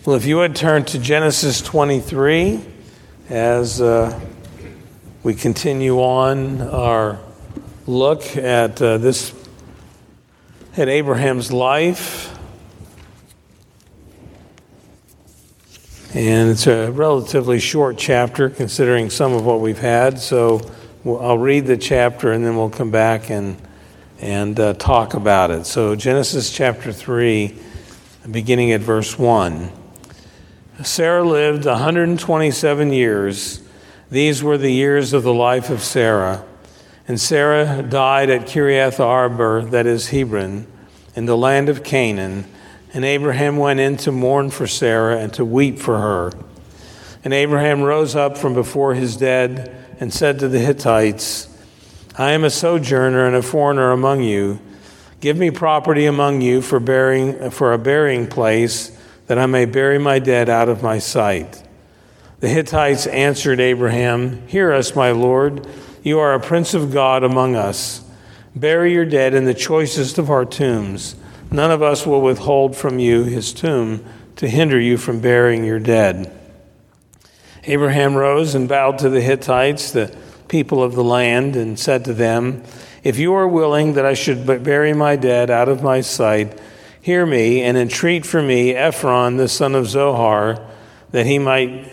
Well, if you would turn to Genesis 23 as we continue on our look at Abraham's life. And it's a relatively short chapter considering some of what we've had. So I'll read the chapter and then we'll come back and talk about it. So Genesis chapter 3, beginning at verse 1. Sarah lived 127 years. These were the years of the life of Sarah. And Sarah died at Kiriath Arba, that is Hebron, in the land of Canaan. And Abraham went in to mourn for Sarah and to weep for her. And Abraham rose up from before his dead and said to the Hittites, I am a sojourner and a foreigner among you. Give me property among you for a burying place, that I may bury my dead out of my sight. The Hittites answered Abraham, Hear us, my lord. You are a prince of God among us. Bury your dead in the choicest of our tombs. None of us will withhold from you his tomb to hinder you from burying your dead. Abraham rose and bowed to the Hittites, the people of the land, and said to them, If you are willing that I should bury my dead out of my sight, hear me and entreat for me Ephron, the son of Zohar, that he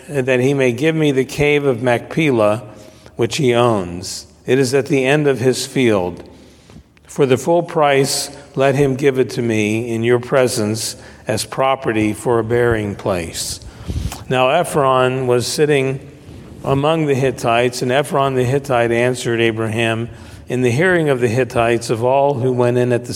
may give me the cave of Machpelah, which he owns. It is at the end of his field. For the full price, let him give it to me in your presence as property for a burying place. Now Ephron was sitting among the Hittites, and Ephron the Hittite answered Abraham in the hearing of the Hittites of all who went in at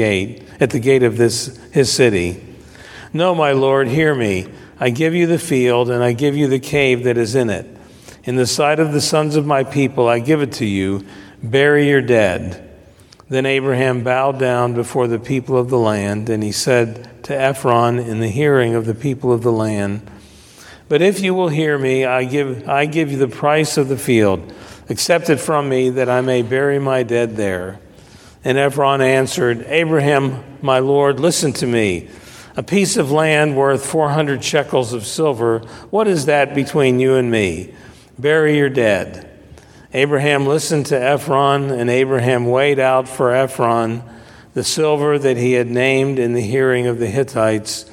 the gate of his city. No, my lord, hear me. I give you the field, and I give you the cave that is in it. In the sight of the sons of my people, I give it to you. Bury your dead. Then Abraham bowed down before the people of the land, and he said to Ephron in the hearing of the people of the land, But if you will hear me, I give you the price of the field. Accept it from me, that I may bury my dead there. And Ephron answered, Abraham, my lord, listen to me. A piece of land worth 400 shekels of silver, what is that between you and me? Bury your dead. Abraham listened to Ephron, and Abraham weighed out for Ephron the silver that he had named in the hearing of the Hittites,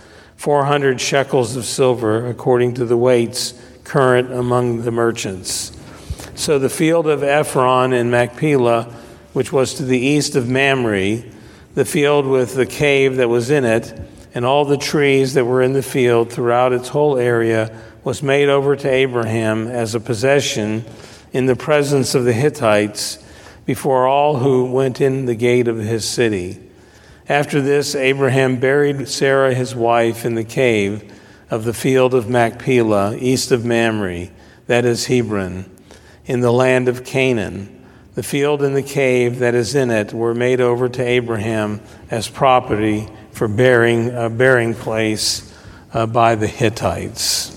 400 shekels of silver, according to the weights current among the merchants. So the field of Ephron in Machpelah, which was to the east of Mamre, the field with the cave that was in it, and all the trees that were in the field throughout its whole area, was made over to Abraham as a possession in the presence of the Hittites before all who went in the gate of his city. After this, Abraham buried Sarah his wife in the cave of the field of Machpelah, east of Mamre, that is Hebron, in the land of Canaan. The field and the cave that is in it were made over to Abraham as property for a burying place by the Hittites.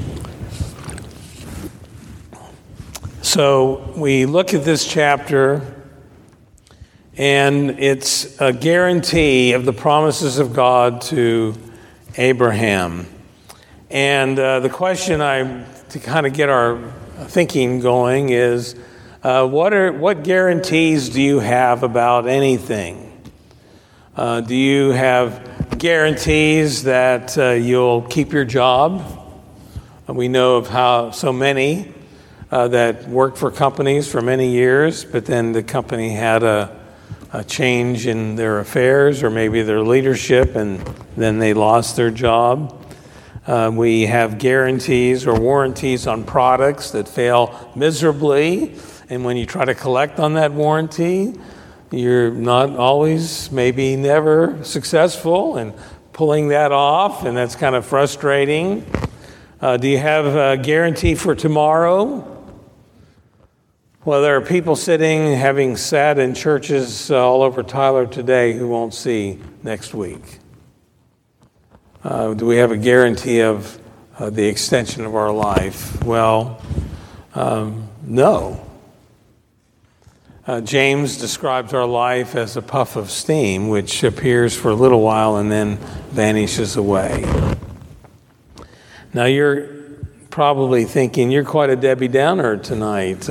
So we look at this chapter, and it's a guarantee of the promises of God to Abraham. And the question to kind of get our thinking going is, what guarantees do you have about anything? Do you have guarantees that you'll keep your job? We know of how so many that worked for companies for many years, but then the company had a change in their affairs or maybe their leadership, and then they lost their job. We have guarantees or warranties on products that fail miserably, and when you try to collect on that warranty, you're not always, maybe never successful in pulling that off, and that's kind of frustrating. Do you have a guarantee for tomorrow? Well, there are people having sat in churches all over Tyler today who won't see next week. Do we have a guarantee of the extension of our life? Well, no. James describes our life as a puff of steam, which appears for a little while and then vanishes away. Now you're probably thinking, you're quite a Debbie Downer tonight.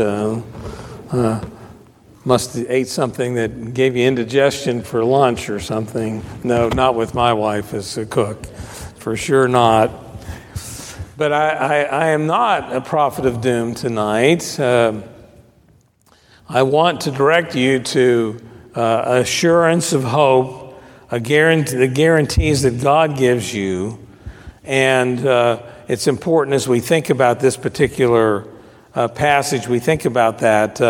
Must have ate something that gave you indigestion for lunch or something. No, not with my wife as a cook. For sure not. But I am not a prophet of doom tonight. I want to direct you to assurance of hope, the guarantees that God gives you. And it's important as we think about this particular passage, we think about that.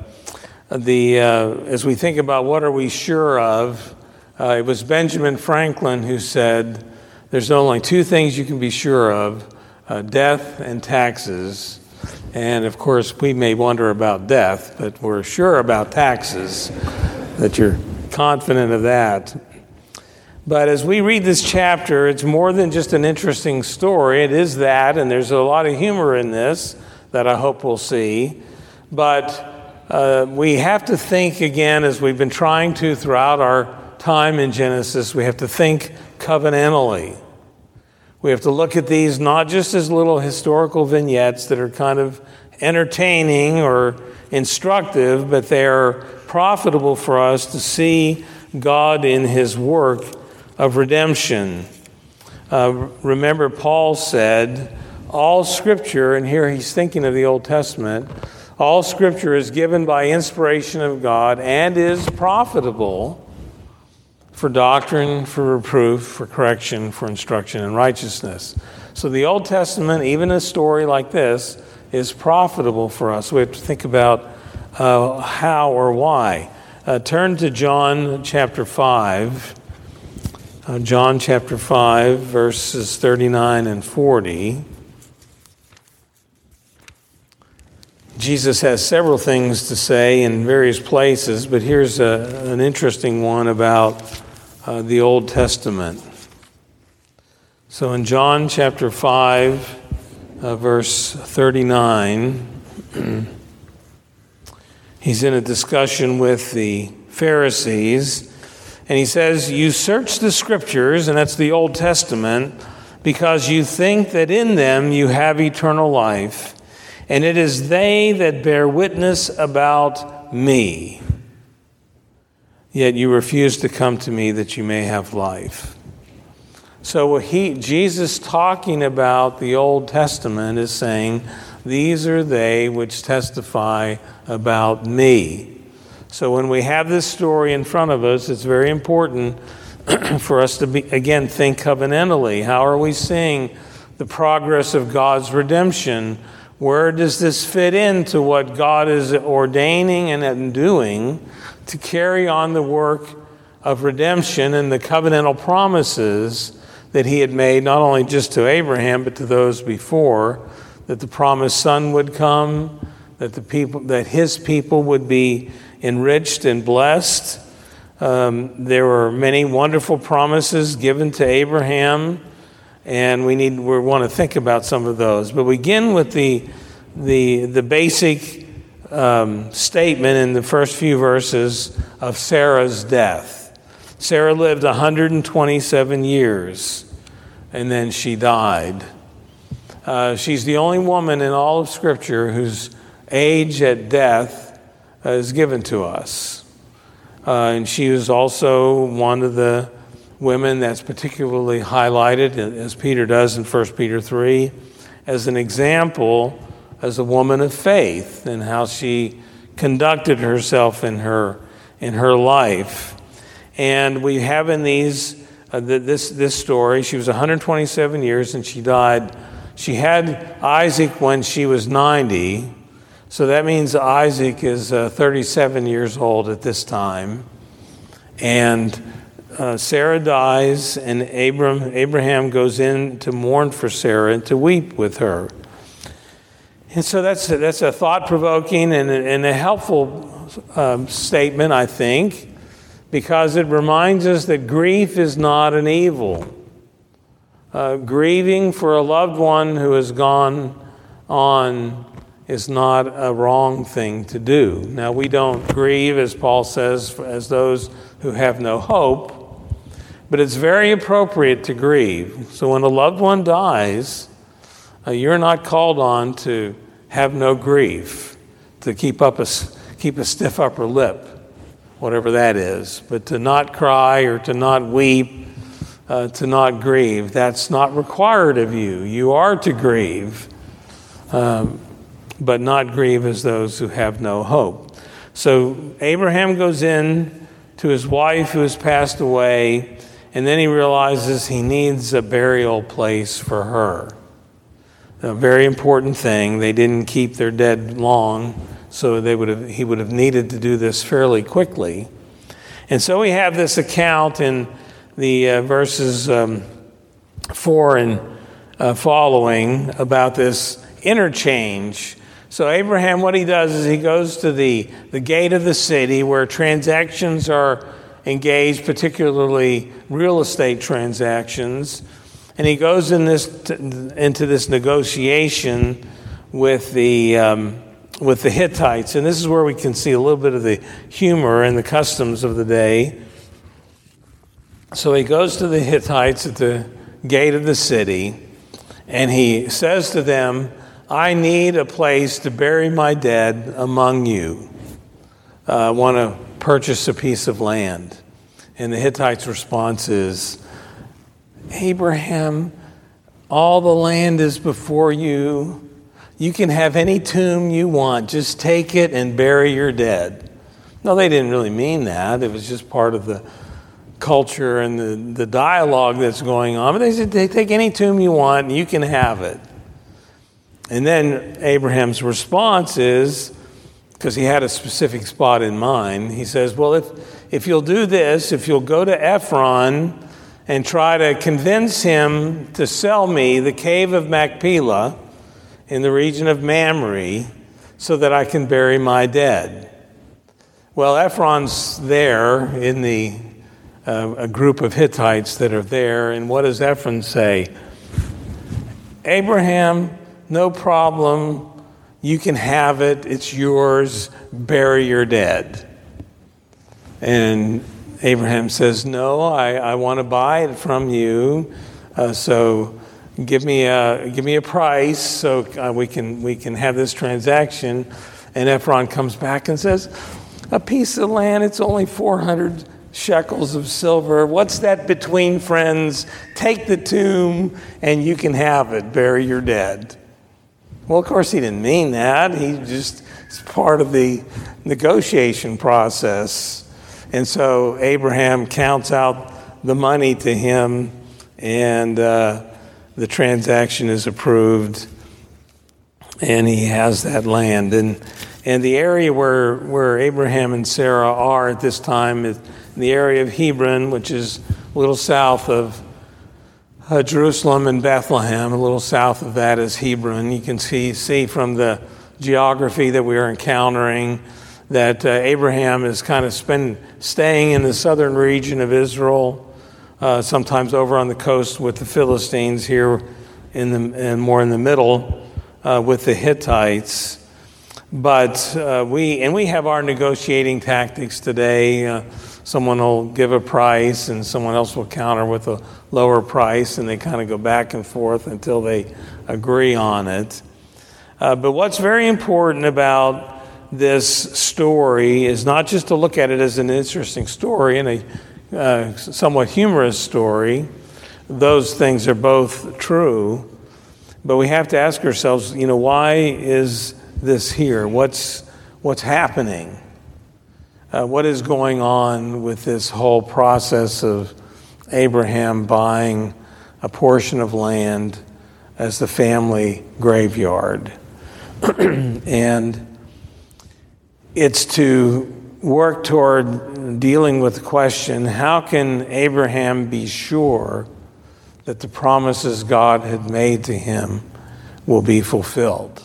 As we think about what are we sure of, it was Benjamin Franklin who said, there's only two things you can be sure of, death and taxes. And of course, we may wonder about death, but we're sure about taxes, that you're confident of that. But as we read this chapter, it's more than just an interesting story. It is that, and there's a lot of humor in this that I hope we'll see. But we have to think again, as we've been trying to throughout our time in Genesis, we have to think covenantally. We have to look at these not just as little historical vignettes that are kind of entertaining or instructive, but they are profitable for us to see God in his work of redemption. Remember, Paul said, all Scripture, and here he's thinking of the Old Testament, all Scripture is given by inspiration of God and is profitable for doctrine, for reproof, for correction, for instruction in righteousness. So the Old Testament, even a story like this, is profitable for us. We have to think about how or why. Turn to John chapter 5. John chapter 5, verses 39 and 40. Jesus has several things to say in various places, but here's an interesting one about the Old Testament. So in John chapter 5, verse 39, he's in a discussion with the Pharisees, and he says, you search the Scriptures, and that's the Old Testament, because you think that in them you have eternal life, and it is they that bear witness about me. Yet you refuse to come to me that you may have life. So Jesus talking about the Old Testament is saying, these are they which testify about me. So when we have this story in front of us, it's very important for us to again think covenantally. How are we seeing the progress of God's redemption? Where does this fit into what God is ordaining and doing to carry on the work of redemption and the covenantal promises that he had made, not only just to Abraham, but to those before, that the promised son would come, that his people would be enriched and blessed. There were many wonderful promises given to Abraham, and we want to think about some of those. But we begin with the basic statement in the first few verses of Sarah's death. Sarah lived 127 years, and then she died. She's the only woman in all of Scripture whose age at death is given to us. And she was also one of the women that's particularly highlighted, as Peter does in 1 Peter 3, as an example as a woman of faith and how she conducted herself in her life. And we have in this story, she was 127 years and she died. She had Isaac when she was 90, so that means Isaac is 37 years old at this time. And Sarah dies, and Abraham goes in to mourn for Sarah and to weep with her. And so that's a thought-provoking and a helpful statement, I think, because it reminds us that grief is not an evil. Grieving for a loved one who has gone on is not a wrong thing to do. Now, we don't grieve, as Paul says, as those who have no hope, but it's very appropriate to grieve. So when a loved one dies, You're not called on to have no grief, to keep a stiff upper lip, whatever that is, but to not cry or to not weep, to not grieve. That's not required of you. You are to grieve, but not grieve as those who have no hope. So Abraham goes in to his wife who has passed away, and then he realizes he needs a burial place for her. A very important thing. They didn't keep their dead long, so he would have needed to do this fairly quickly. And so we have this account in the verses 4 and following about this interchange. So Abraham, what he does is he goes to the gate of the city where transactions are engaged, particularly real estate transactions. And he goes into this negotiation with the Hittites. And this is where we can see a little bit of the humor and the customs of the day. So he goes to the Hittites at the gate of the city, and he says to them, I need a place to bury my dead among you. I want to purchase a piece of land. And the Hittites' response is, Abraham, all the land is before you. You can have any tomb you want. Just take it and bury your dead. No, they didn't really mean that. It was just part of the culture and the dialogue that's going on. But they said, take any tomb you want and you can have it. And then Abraham's response is, because he had a specific spot in mind, he says, well, if you'll do this, if you'll go to Ephron and try to convince him to sell me the cave of Machpelah in the region of Mamre so that I can bury my dead. Well, Ephron's there in a group of Hittites that are there, and what does Ephron say? Abraham, no problem, you can have it, it's yours, bury your dead. And Abraham says, no, I want to buy it from you, so give me a price so we can have this transaction. And Ephron comes back and says, a piece of land, it's only 400 shekels of silver. What's that between friends? Take the tomb and you can have it, bury your dead. Well, of course he didn't mean that. It's part of the negotiation process. And so Abraham counts out the money to him, and the transaction is approved, and he has that land. And the area where Abraham and Sarah are at this time is the area of Hebron, which is a little south of Jerusalem and Bethlehem. A little south of that is Hebron. You can see from the geography that we are encountering that Abraham is kind of staying in the southern region of Israel, sometimes over on the coast with the Philistines, here and more in the middle with the Hittites. But we have our negotiating tactics today. Someone will give a price and someone else will counter with a lower price, and they kind of go back and forth until they agree on it. But what's very important about this story is not just to look at it as an interesting story and a somewhat humorous story. Those things are both true. But we have to ask ourselves, why is this here? What's happening? What is going on with this whole process of Abraham buying a portion of land as the family graveyard? And it's to work toward dealing with the question, how can Abraham be sure that the promises God had made to him will be fulfilled?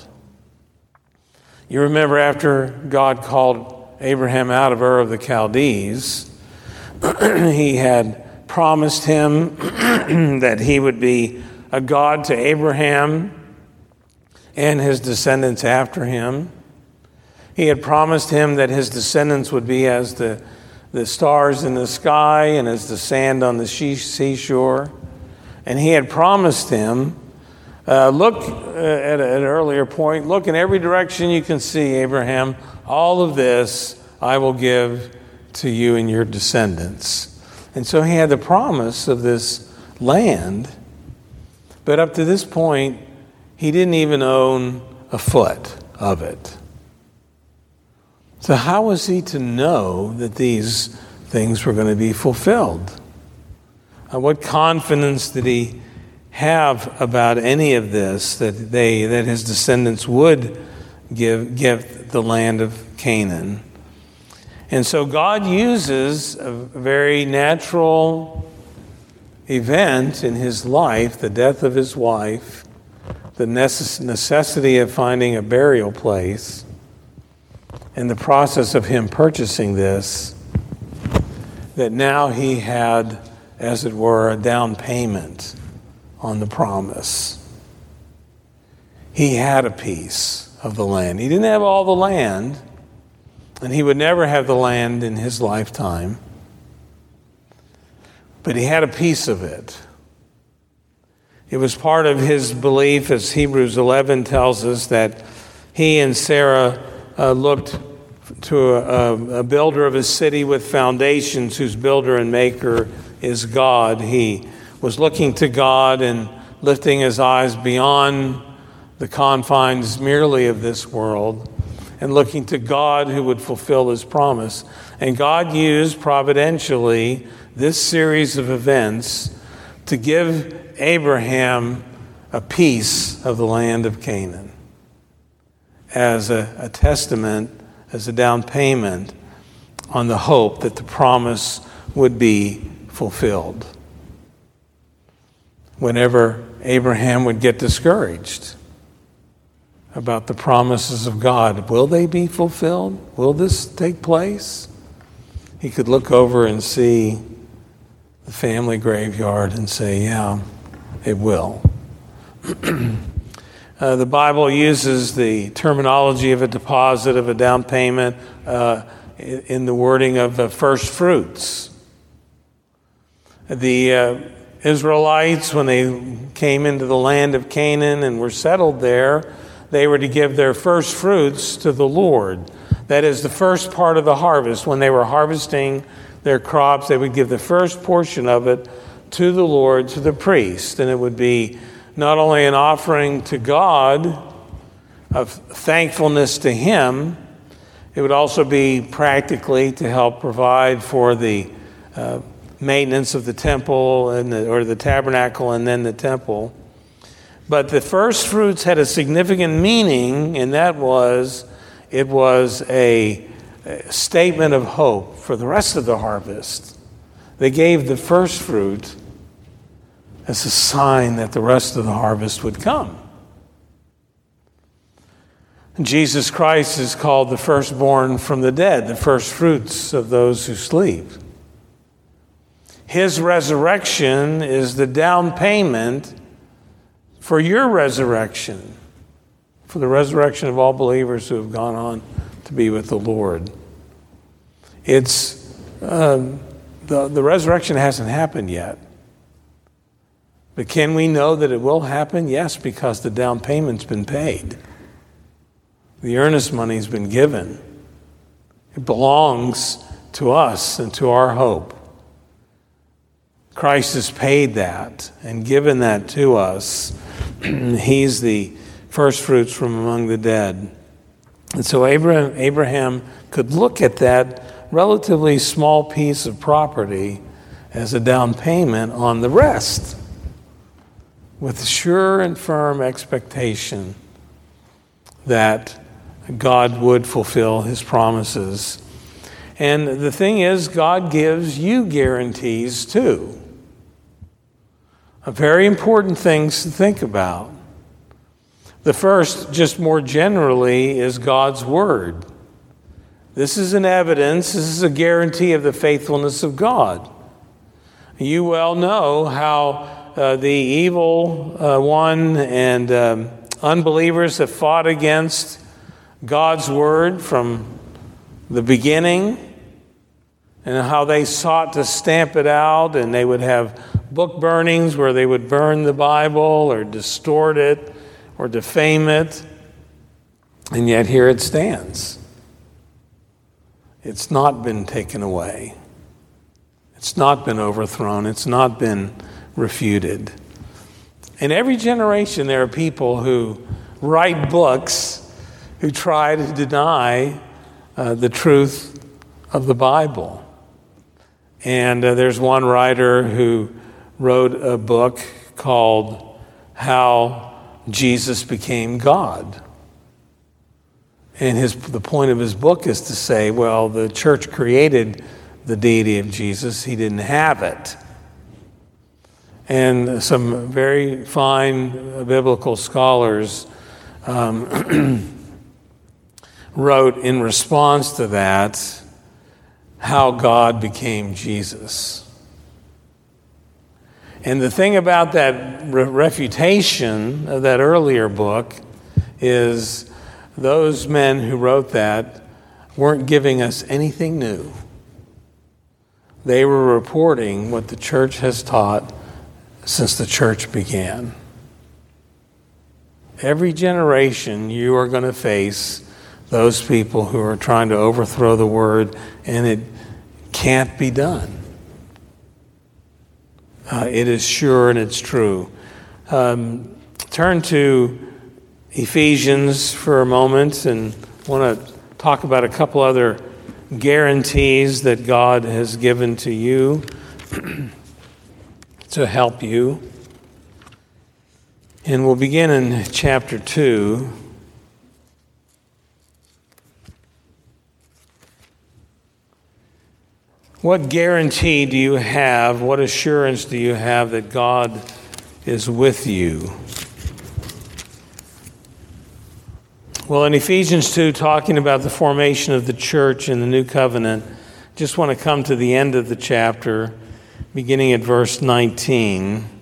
You remember after God called Abraham out of Ur of the Chaldees, he had promised him that he would be a God to Abraham and his descendants after him. He had promised him that his descendants would be as the stars in the sky and as the sand on the seashore. And he had promised him Look at an earlier point. Look in every direction you can see, Abraham. All of this I will give to you and your descendants. And so he had the promise of this land. But up to this point, he didn't even own a foot of it. So how was he to know that these things were going to be fulfilled? What confidence did he have about any of this, that his descendants would give the land of Canaan? And so God uses a very natural event in his life, the death of his wife, the necessity of finding a burial place, and the process of him purchasing this, that now he had, as it were, a down payment on the promise. He had a piece of the land. He didn't have all the land, and he would never have the land in his lifetime, but he had a piece of it. It was part of his belief, as Hebrews 11 tells us, that he and Sarah looked to a builder of a city with foundations, whose builder and maker is God. He was looking to God and lifting his eyes beyond the confines merely of this world and looking to God who would fulfill his promise. And God used providentially this series of events to give Abraham a piece of the land of Canaan as a testament, as a down payment on the hope that the promise would be fulfilled. Whenever Abraham would get discouraged about the promises of God, will they be fulfilled? Will this take place? He could look over and see the family graveyard and say, yeah, it will. The Bible uses the terminology of a deposit, of a down payment, in the wording of first fruits. The Israelites, when they came into the land of Canaan and were settled there, they were to give their first fruits to the Lord. That is the first part of the harvest. When they were harvesting their crops, they would give the first portion of it to the Lord, to the priest. And it would be not only an offering to God of thankfulness to him, it would also be practically to help provide for the maintenance of the temple or the tabernacle and then the temple. But the first fruits had a significant meaning, and it was a statement of hope for the rest of the harvest. They gave the first fruit as a sign that the rest of the harvest would come. Jesus Christ is called the firstborn from the dead, the first fruits of those who sleep. His resurrection is the down payment for your resurrection, for the resurrection of all believers who have gone on to be with the Lord. It's the resurrection hasn't happened yet. But can we know that it will happen? Yes, because the down payment's been paid. The earnest money's been given. It belongs to us and to our hope. Christ has paid that and given that to us. He's the first fruits from among the dead. And so Abraham could look at that relatively small piece of property as a down payment on the rest, with sure and firm expectation that God would fulfill his promises. And the thing is, God gives you guarantees too. Very important things to think about. The first, just more generally, is God's word. This is an evidence, this is a guarantee of the faithfulness of God. You well know how the evil one and unbelievers have fought against God's word from the beginning, and how they sought to stamp it out, and they would have book burnings where they would burn the Bible or distort it or defame it. And yet here it stands. It's not been taken away. It's not been overthrown. It's not been refuted. In every generation, there are people who write books who try to deny the truth of the Bible. And there's one writer who wrote a book called How Jesus Became God. And the point of his book is to say, well, the church created the deity of Jesus. He didn't have it. And some very fine biblical scholars wrote in response to that how God became Jesus. And the thing about that refutation of that earlier book is those men who wrote that weren't giving us anything new. They were reporting what the church has taught since the church began. Every generation you are going to face those people who are trying to overthrow the word, and it can't be done. It is sure and it's true. Turn to Ephesians for a moment, and want to talk about a couple other guarantees that God has given to you to help you. And we'll begin in chapter 2. What guarantee do you have, what assurance do you have that God is with you? Well, in Ephesians 2, talking about the formation of the church in the new covenant, just want to come to the end of the chapter, beginning at verse 19. It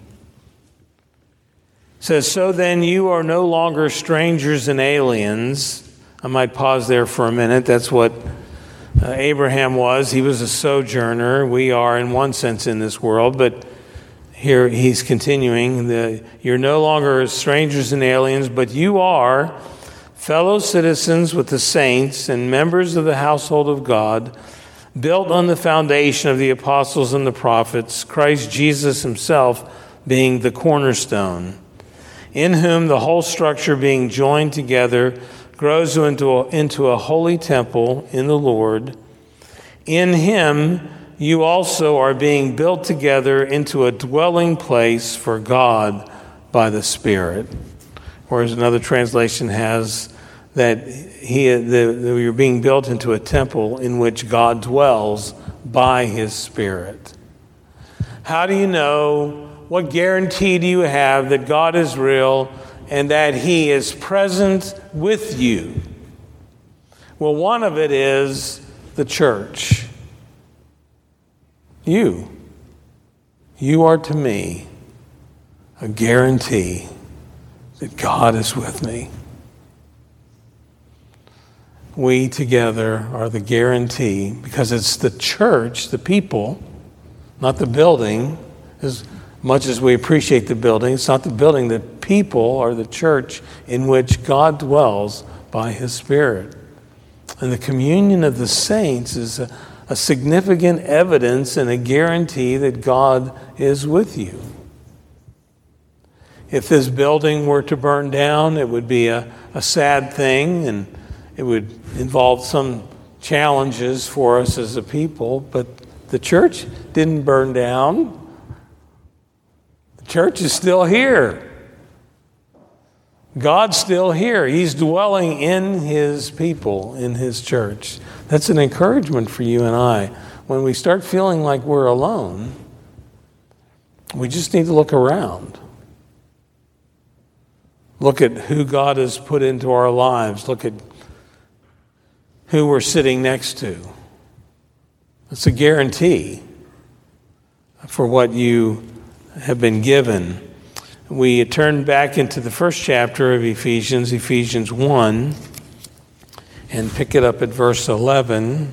says, "So then you are no longer strangers and aliens." I might pause there for a minute. That's what Abraham was. He was a sojourner. We are in one sense in this world, but here he's continuing. You're no longer strangers and aliens, but you are fellow citizens with the saints and members of the household of God, built on the foundation of the apostles and the prophets, Christ Jesus himself being the cornerstone, in whom the whole structure being joined together grows into a holy temple in the Lord. In him you also are being built together into a dwelling place for God by the Spirit. Whereas another translation has that you're being built into a temple in which God dwells by his Spirit. How do you know? What guarantee do you have that God is real and that he is present with you? Well, one of it is the church. You are to me a guarantee that God is with me. We together are the guarantee, because it's the church, the people, not the building. As much as we appreciate the building, it's not the building. The people are the church in which God dwells by his Spirit. And the communion of the saints is a significant evidence and a guarantee that God is with you. If this building were to burn down, it would be a sad thing, and it would involve some challenges for us as a people, but the church didn't burn down. The church is still here. God's still here. He's dwelling in his people, in his church. That's an encouragement for you and I. When we start feeling like we're alone, we just need to look around. Look at who God has put into our lives. Look at who we're sitting next to. It's a guarantee for what you have been given. We turn back into the first chapter of Ephesians, Ephesians 1, and pick it up at verse 11.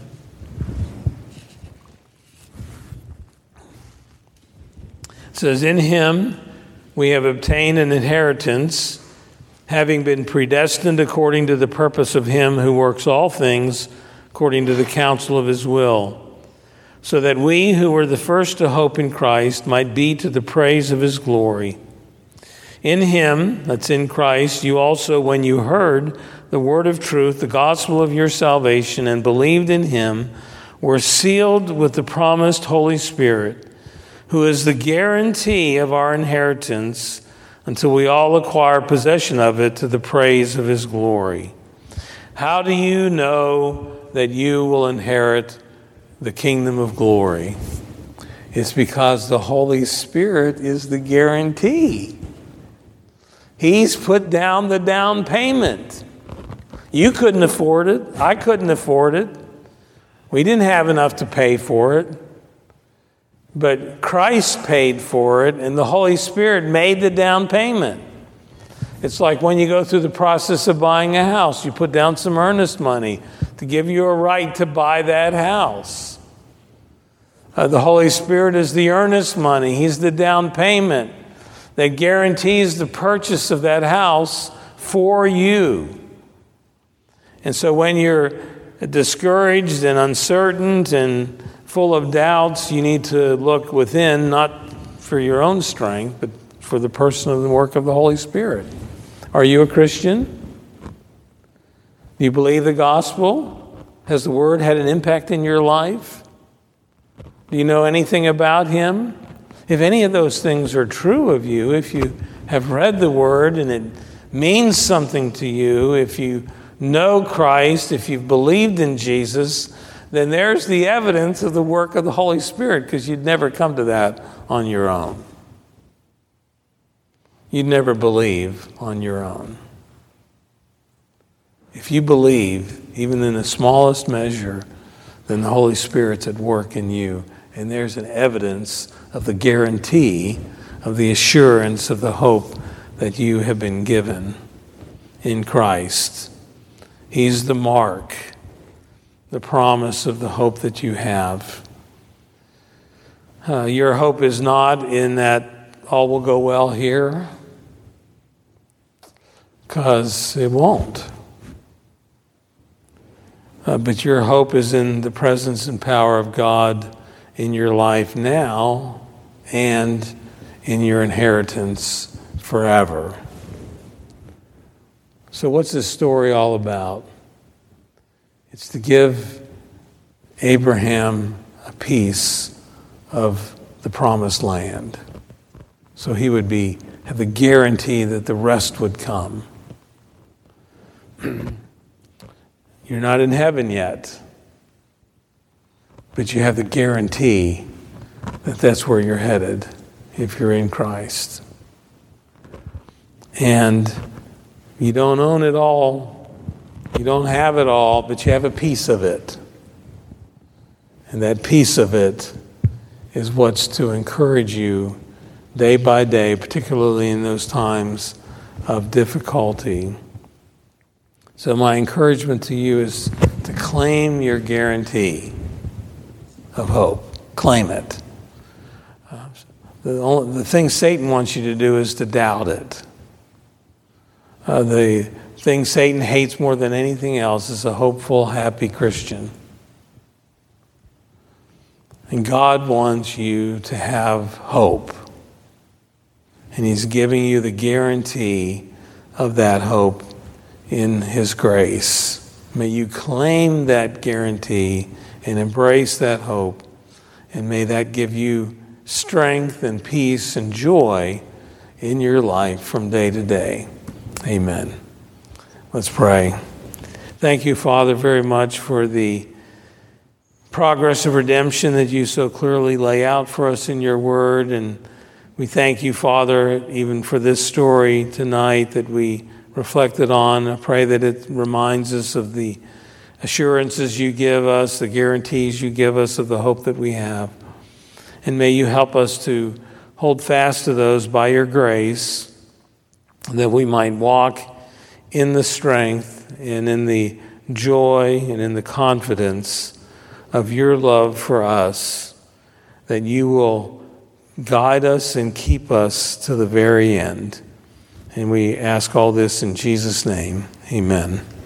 It says, in him we have obtained an inheritance, having been predestined according to the purpose of him who works all things according to the counsel of his will, so that we who were the first to hope in Christ might be to the praise of his glory. In him, that's in Christ, you also, when you heard the word of truth, the gospel of your salvation, and believed in him, were sealed with the promised Holy Spirit, who is the guarantee of our inheritance until we all acquire possession of it to the praise of his glory. How do you know that you will inherit the kingdom of glory? It's because the Holy Spirit is the guarantee. He's put down the down payment. You couldn't afford it. I couldn't afford it. We didn't have enough to pay for it. But Christ paid for it, and the Holy Spirit made the down payment. It's like when you go through the process of buying a house, you put down some earnest money to give you a right to buy that house. The Holy Spirit is the earnest money. He's the down payment that guarantees the purchase of that house for you. And so when you're discouraged and uncertain and full of doubts, you need to look within, not for your own strength, but for the person and the work of the Holy Spirit. Are you a Christian? Do you believe the gospel? Has the word had an impact in your life? Do you know anything about him? If any of those things are true of you, if you have read the word and it means something to you, if you know Christ, if you've believed in Jesus, then there's the evidence of the work of the Holy Spirit, because you'd never come to that on your own. You'd never believe on your own. If you believe, even in the smallest measure, then the Holy Spirit's at work in you. And there's an evidence of the guarantee of the assurance of the hope that you have been given in Christ. He's the mark, the promise of the hope that you have. Your hope is not in that all will go well here, because it won't. But your hope is in the presence and power of God in your life now and in your inheritance forever. So what's this story all about? It's to give Abraham a piece of the promised land, so he would have the guarantee that the rest would come. You're not in heaven yet, but you have the guarantee that that's where you're headed if you're in Christ. And you don't own it all. You don't have it all, but you have a piece of it. And that piece of it is what's to encourage you day by day, particularly in those times of difficulty. So my encouragement to you is to claim your guarantee of hope. Claim it. The thing Satan wants you to do is to doubt it. The thing Satan hates more than anything else is a hopeful, happy Christian. And God wants you to have hope. And he's giving you the guarantee of that hope in his grace. May you claim that guarantee and embrace that hope. And may that give you strength and peace and joy in your life from day to day. Amen. Let's pray. Thank you, Father, very much for the progress of redemption that you so clearly lay out for us in your word. And we thank you, Father, even for this story tonight that we reflected on. I pray that it reminds us of the assurances you give us, the guarantees you give us of the hope that we have. And may you help us to hold fast to those by your grace, that we might walk in the strength and in the joy and in the confidence of your love for us, that you will guide us and keep us to the very end. And we ask all this in Jesus' name. Amen.